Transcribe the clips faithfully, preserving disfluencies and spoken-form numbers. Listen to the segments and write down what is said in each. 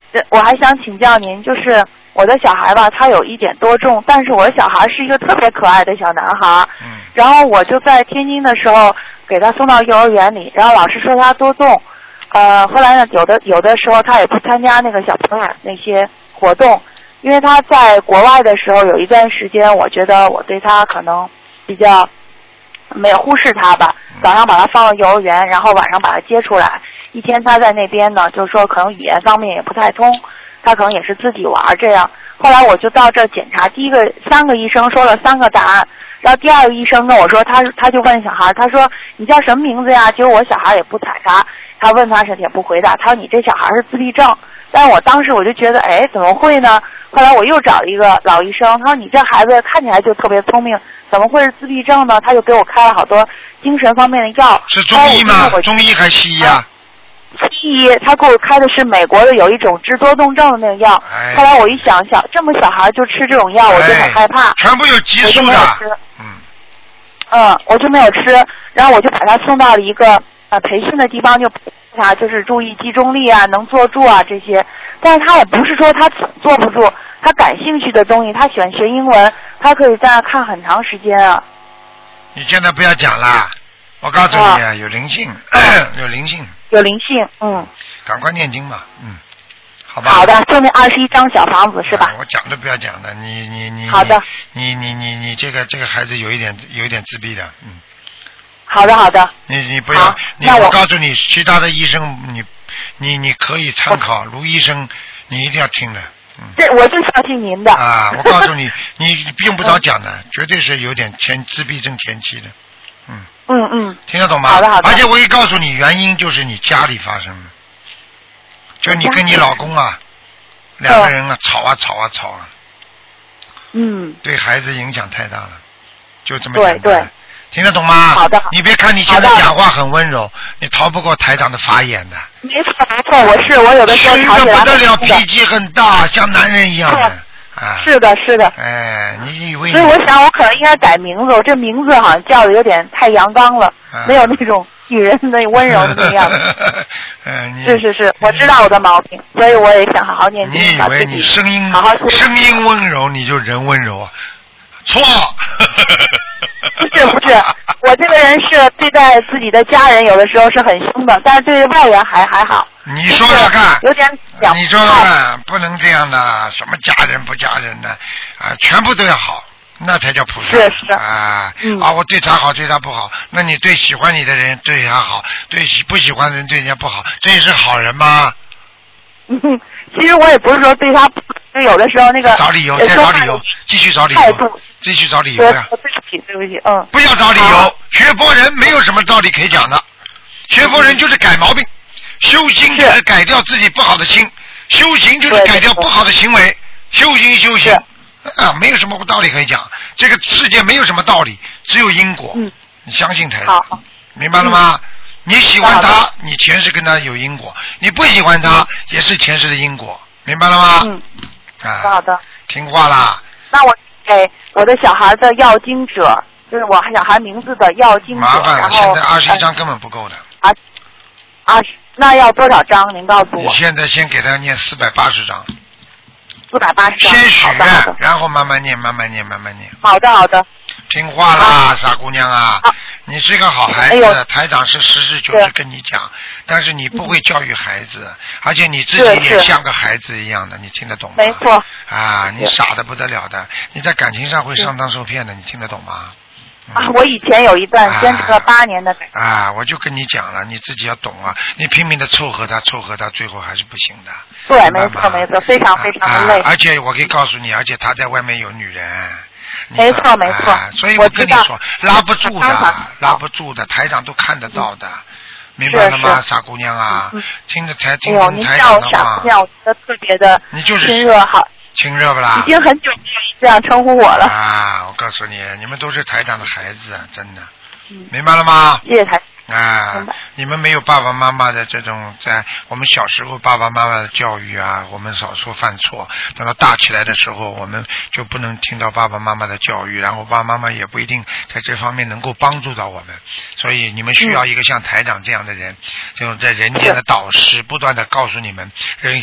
这我还想请教您，就是我的小孩吧，他有一点多重，但是我的小孩是一个特别可爱的小男孩。 嗯。 然后我就在天津的时候给他送到幼儿园里，然后老师说他多重，呃，后来呢，有的有的时候他也不参加那个小朋友那些活动，因为他在国外的时候有一段时间，我觉得我对他可能比较没有忽视他吧，早上把他放到幼儿园，然后晚上把他接出来。一天他在那边呢，就是说可能语言方面也不太通，他可能也是自己玩这样。后来我就到这儿检查，第一个三个医生说了三个答案，然后第二个医生跟我说，他他就问小孩，他说你叫什么名字呀？结果我小孩也不睬他，他问他是也不回答，他说你这小孩是自闭症。但是我当时我就觉得，哎，怎么会呢？后来我又找一个老医生，他说你这孩子看起来就特别聪明，怎么会是自闭症呢？他就给我开了好多精神方面的药。 是中医吗？中医还是西医啊？ 西医，他给我开的是美国的有一种治多动症的那个药。 哎、 后来我一想想，这么小孩就吃这种药，我就很害怕。 哎、全部有激素的。 嗯。嗯，我就没有吃，然后我就把他送到了一个呃培训的地方，就他就是注意集中力啊，能坐住啊这些。但是他也不是说他坐不住，他感兴趣的东西，他喜欢学英文，他可以在那看很长时间啊。 你现在不要讲了，我告诉你，啊、有灵性，有灵性。 有灵性，嗯。 赶快念经嘛，嗯，好吧。 好的，就那二十一张小房子是吧？ 啊、我讲都不要讲的，你你你。 好的。 你你你你这个这个孩子有一点有一点自闭的，嗯。 好的好的。 你你不要，你我, 我告诉你，其他的医生你你你可以参考，卢医生你一定要听的。嗯， 这我就相信您的。 啊，我告诉你，你用不着讲的，绝对是有点前自闭症前期的。嗯。 嗯嗯。 听得懂吗？ 好的好的。 而且我也告诉你，原因就是你家里发生的，就你跟你老公啊，两个人啊吵啊吵啊吵啊。 嗯。 对孩子影响太大了，就这么简单。对对。 听得懂吗？ 好的。 你别看你现在讲话很温柔，你逃不过台长的法眼的。 没错没错，我是我有的时候吵起来不得了，脾气很大，像男人一样的。啊。 是的是的。 哎，你以为你？ 所以我想，我可能应该改名字。我这名字好像叫的有点太阳刚了，啊、没有那种女人的温柔的那样子。 嗯， 是是是，我知道我的毛病，所以我也想好好念经。 你以为你声音好好声音温柔，你就人温柔啊？错。 不是不是，我这个人是对待自己的家人有的时候是很凶的，但是对外人还还好。 你说说看， 有点讲。 你说说看，不能这样的，什么家人不家人的啊，全部都要好，那才叫菩萨。 是是啊、 嗯、 啊，我对他好，对他不好，那你对喜欢你的人对他好，对不喜欢的人对人家不好，这也是好人吗？ 嗯，其实我也不是说对他，就有的时候那个找理由，再找理由，继续找理由，继续找理由呀！ 对不起，对不起，嗯。 不要找理由，学佛人没有什么道理可以讲的，学佛人就是改毛病，修心就是改掉自己不好的心，修行就是改掉不好的行为，修行修行啊，没有什么道理可以讲。这个世界没有什么道理，只有因果。 嗯， 你相信才好， 明白了吗？嗯，你喜欢他，你前世跟他有因果；你不喜欢他，也是前世的因果，明白了吗？ 嗯， 啊， 好的， 听话啦。 那我给我的小孩的要经者，就是我小孩名字的要经者， 麻烦了，现在二十一张呃、 根本不够的。 啊啊，那要多少张？您告诉我。 你现在先给他念四百八十张。 四百八十张。 先许愿，然后慢慢念，慢慢念，慢慢念。 好的，好的。 听话啦，傻姑娘啊！你是个好孩子，哎、台长是实事求是跟你讲，但是你不会教育孩子，嗯、而且你自己也像个孩子一样的，你听得懂吗？ 没错。 啊，你傻的不得了的，你在感情上会上当受骗的，你听得懂吗？ 嗯、啊，我以前有一段坚持了八年的感情。 啊，我就跟你讲了，你自己要懂啊！你拼命的凑合他，凑合他，最后还是不行的。 对，没错没错，非常非常的累。 啊、而且我可以告诉你，而且他在外面有女人。 没错没错、 啊，所以我跟你说，拉不住的，拉不住的，台长都看得到的，嗯、明白了吗，傻姑娘啊？嗯、听着台听听台长的话。哎呦，你叫我傻姑娘，我觉得特别的你就是亲热，好， 亲热不啦？ 已经很久没有这样称呼我了。 啊，我告诉你，你们都是台长的孩子，真的，嗯、明白了吗？ 谢谢台。 啊，你们没有爸爸妈妈的这种，在我们小时候爸爸妈妈的教育啊，我们少说犯错。等到大起来的时候，我们就不能听到爸爸妈妈的教育，然后爸爸妈妈也不一定在这方面能够帮助到我们。所以你们需要一个像台长这样的人，这种在人间的导师，不断的告诉你们人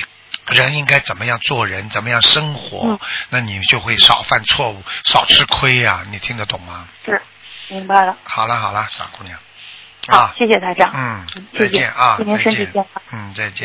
人应该怎么样做人，怎么样生活， 嗯、 那你就会少犯错误，少吃亏呀、啊。你听得懂吗？ 是，明白了。 好了好了，傻姑娘。 好，啊、谢谢台长。 嗯，再见啊， 祝您身体健康。 嗯，再见。